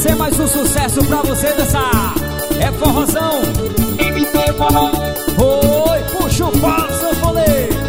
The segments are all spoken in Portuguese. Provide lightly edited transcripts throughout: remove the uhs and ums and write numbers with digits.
ser mais um sucesso pra você dançar. É forrozão, MT Forró. Oi, puxa o pau, sanfoneiro.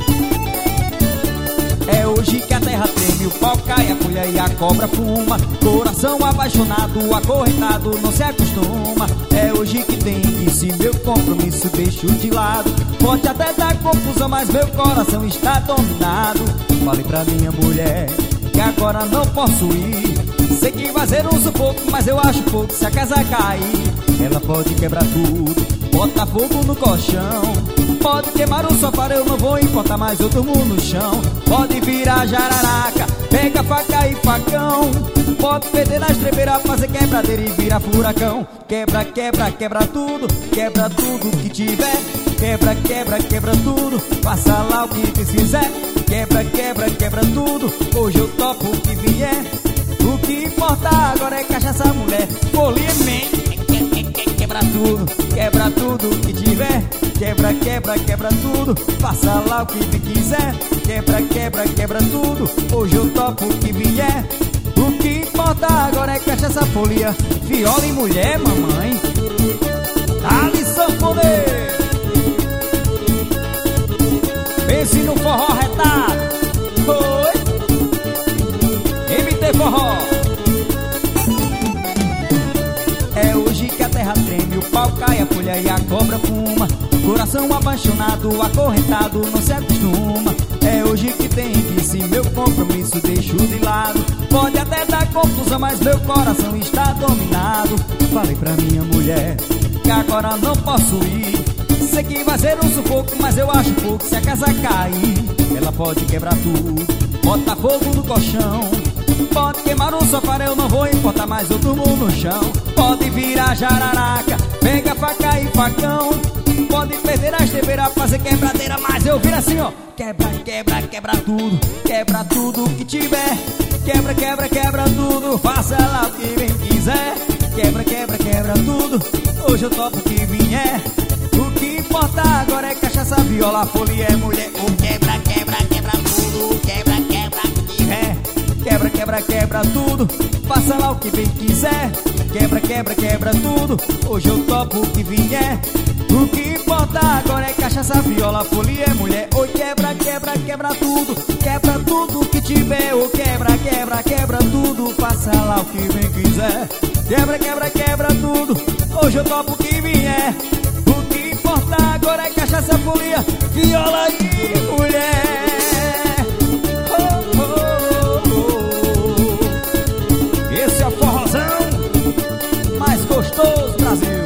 É hoje que a terra treme, o pau cai, a folha e a cobra fuma. Coração apaixonado, acorrentado, não se acostuma. É hoje que tem que se meu compromisso deixo de lado. Pode até dar confusão, mas meu coração está dominado. Falei pra minha mulher que agora não posso ir. Sei que vai ser um sufoco, mas eu acho pouco se a casa cair. Ela pode quebrar tudo, bota fogo no colchão. Pode queimar o sofá, eu não vou importar mais, eu durmo no chão. Pode virar jararaca, pega faca e facão. Pode perder na estrebeira, fazer quebradeira e virar furacão. Quebra, quebra, quebra tudo que tiver. Quebra, quebra, quebra tudo, faça lá o que quiser. Quebra, quebra, quebra tudo, hoje eu topo o que vier. O que importa agora é cachaça, mulher, folia, quebra tudo que tiver. Quebra, quebra, quebra tudo, faça lá o que quiser. Quebra, quebra, quebra tudo, hoje eu topo o que vier. O que importa agora é cachaça, folia, viola e mulher, mamãe. Dá-lhe sanfoneiro. Pense no forró retado. Oi, MT Forró. É hoje que a terra treme, o pau cai, a folha e a cobra fuma. Coração apaixonado, acorrentado, não se acostuma. É hoje que tem que se meu compromisso deixo de lado. Pode até dar confusão, mas meu coração está dominado. Falei pra minha mulher que agora não posso ir. Sei que vai ser um sufoco, mas eu acho pouco se a casa cair. Ela pode quebrar tudo, bota fogo no colchão. Pode queimar o sofá, eu não vou importar mais, eu durmo no chão. Pode virar jararaca, pega faca e facão. Pode perder a estrebeira, fazer quebradeira, mas eu viro assim, ó. Quebra, quebra, quebra tudo que tiver. Quebra, quebra, quebra tudo, faça lá o que bem quiser. Quebra, quebra, quebra tudo, hoje eu topo o que vier. O que importa agora é cachaça, viola, folia, é mulher. O quebra, quebra, quebra tudo, quebra, quebra que tiver. Quebra, quebra, quebra tudo, faça lá o que bem quiser. Quebra, quebra, quebra tudo, hoje eu topo o que vier. O que importa agora é cachaça, viola, folia, é mulher. Oi, quebra, quebra, quebra tudo que tiver. Ou quebra, quebra, quebra tudo, faça lá o que bem quiser. Quebra, quebra, quebra tudo, hoje eu topo o que vier. O que importa agora é cachaça, folia, viola e mulher. Esse é o forrozão mais gostoso do Brasil.